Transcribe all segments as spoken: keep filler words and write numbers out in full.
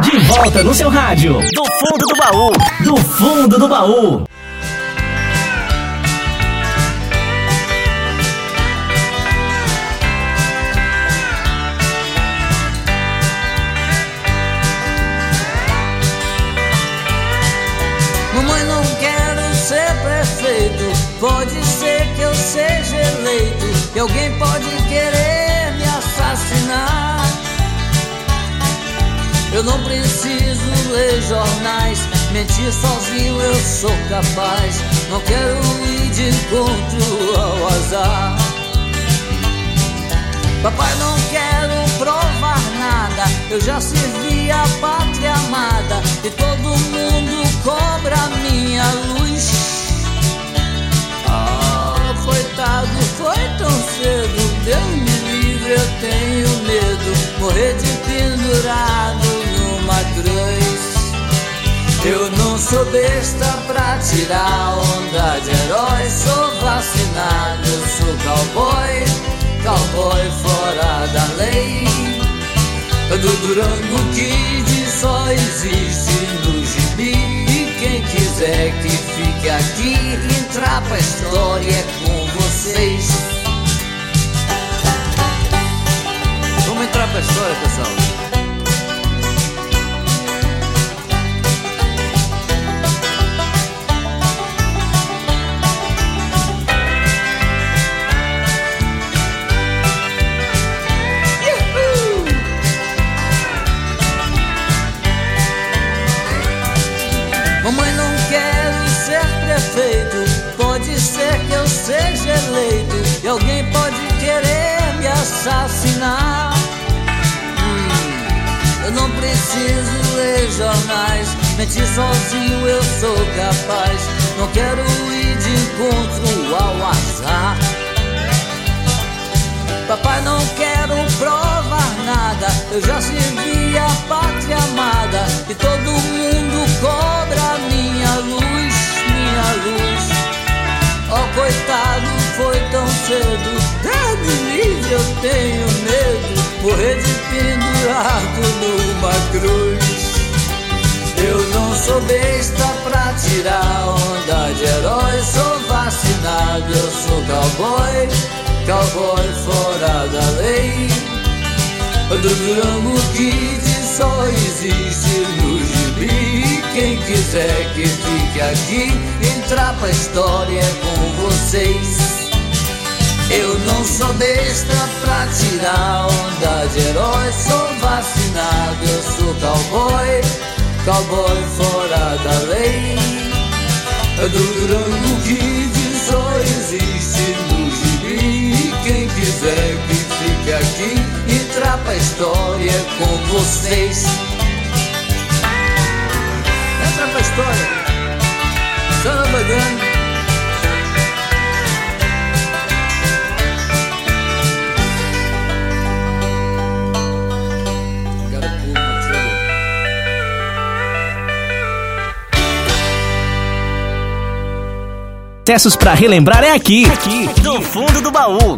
De volta no seu rádio. Do fundo do baú. Do fundo do baú. Mamãe, não quero ser prefeito. Pode ser que eu seja eleito e alguém pode querer me assassinar. Eu não preciso ler jornais, mentir sozinho eu sou capaz. Não quero ir de encontro ao azar. Papai, não quero provar nada. Eu já servi a pátria amada e todo mundo cobra minha luz. Oh, coitado, foi tão cedo. Deus me livre, eu tenho medo. Morrer de pendurado numa cruz. Eu não sou besta pra tirar onda de herói. Sou vacinado, eu sou cowboy. Cowboy fora da lei. Do Durango Kid só existe no gibi. E quem quiser que fique aqui, entrar pra história é com vocês. Vamos entrar pra história, pessoal. Mamãe, não quero ser prefeito. Pode ser que eu seja eleito e alguém pode querer me assassinar. hum, Eu não preciso ler jornais, mentir sozinho eu sou capaz. Não quero ir de encontro ao azar. Papai, não quero provar nada. Eu já servi a pátria amada e todo mundo cobra minha luz, minha luz. Oh, coitado, foi tão cedo. Deus me livre, eu tenho medo. Morrer de pendurado numa cruz. Eu não sou besta pra tirar onda de herói. Sou vacinado, eu sou cowboy. Cowboy fora da lei. Do Durango Kid só existe no gibi. Quem quiser que fique aqui, entrar pra história é com vocês. Eu não sou besta pra tirar onda de herói. Sou vacinado, eu sou cowboy. Cowboy fora da lei. Do Durango Kid só existe no gibi. Quem quiser que fique aqui, entrar pra história é com vocês. Entra pra história. Samba Gang. Acessos pra relembrar é aqui, aqui, do fundo do baú.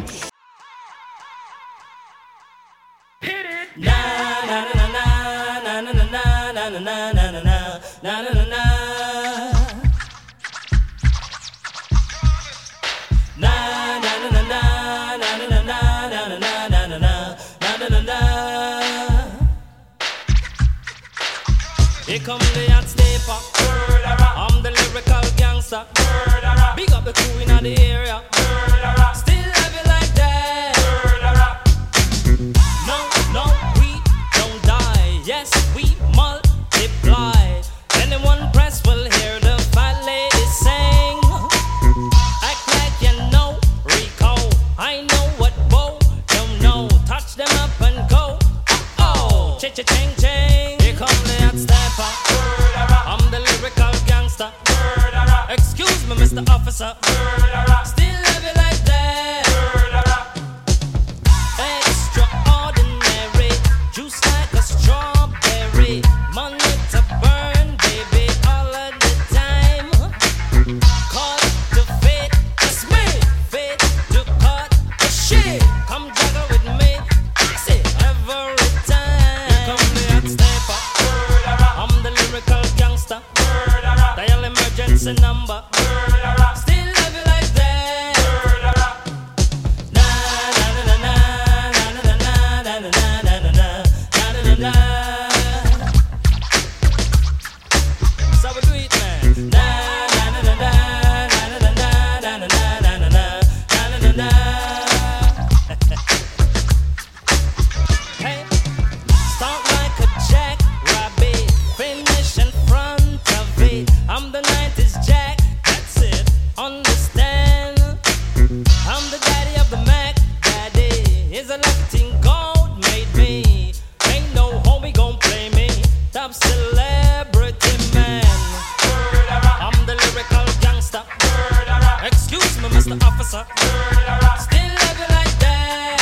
Here come the hot stepper. I'm the lyrical gangster. Big up the crew in the area. Still have it like that. No, no, we don't die. Yes, we multiply. Anyone press will hear the fat lady sing. Act like you know Rico. I know what Bo don't know. Touch them up and go. Oh, cha cha ching ching. Here come the hot stepper. I'm the lyrical gangster. Excuse me, Mister Officer. Still love you like that. number. Murderer. Still love you like that. Murderer. Na na na na na na na na na na na na na na na. So we do it, man. Na na na na na na na na na na na na na na na. Hey, start like a jackrabbit, finish in front of it. I'm the nineties Jack, that's it. Understand? I'm the daddy of the Mac. Daddy is a lucky thing God made me. Ain't no homie gon' play me. Top celebrity man. I'm the lyrical gangster. Excuse me, Mister Officer. Still love you like that.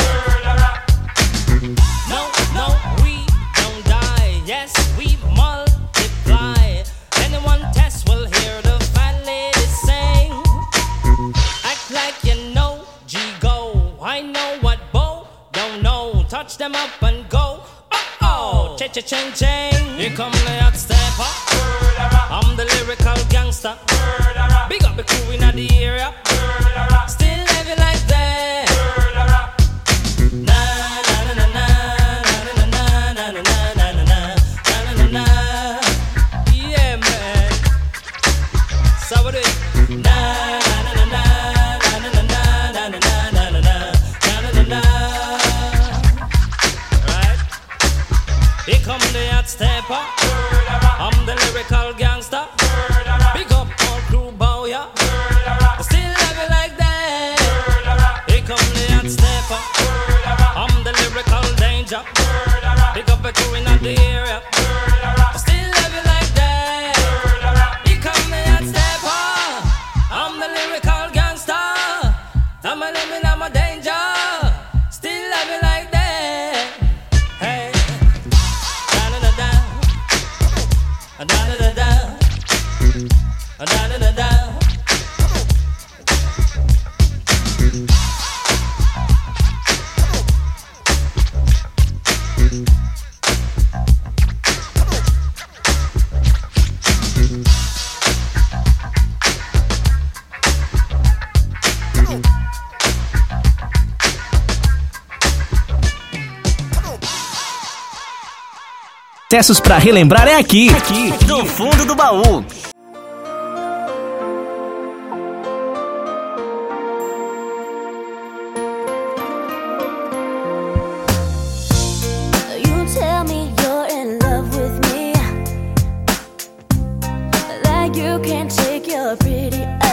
No, no, we don't die. Yes, we multiply. Anyone test will hear the fat lady sing. Act like you know, G go. I know what Bo don't know. Touch them up and go. Oh oh, cha cha ching ching. Here come the hot stepper. I'm the lyrical gangster. Big up the crew in the area. Still love you like that. Na na na na na na na na na na na na na na. Yeah, man. So what it? Na na na na na na na na na na na na na na. Right? Here come the hot stepper. I'm the lyrical gangster. Big up all crew bow ya. Still love you like that. Here come the hot stepper. I'm the lyrical danger. Big up the crew in the area. Still love you like that. Here come the hot stepper. I'm the lyrical gangster. I'm a living, I'm a danger. Still love you like that. Hey, da da da da, da da da da, da da da da. Sucessos pra relembrar é aqui, aqui, no fundo do baú. You tell me you're in love with me, like you can't take your pretty